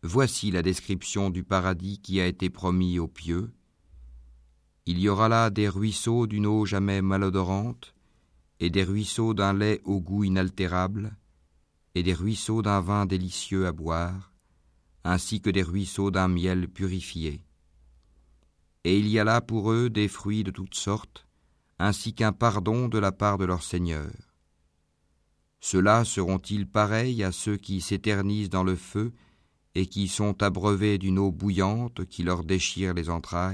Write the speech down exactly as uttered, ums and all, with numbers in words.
Voici la description du paradis qui a été promis aux pieux. Il y aura là des ruisseaux d'une eau jamais malodorante, et des ruisseaux d'un lait au goût inaltérable, et des ruisseaux d'un vin délicieux à boire, ainsi que des ruisseaux d'un miel purifié. Et il y a là pour eux des fruits de toutes sortes, ainsi qu'un pardon de la part de leur Seigneur. Ceux-là seront-ils pareils à ceux qui s'éternisent dans le feu et qui sont abreuvés d'une eau bouillante qui leur déchire les entrailles ?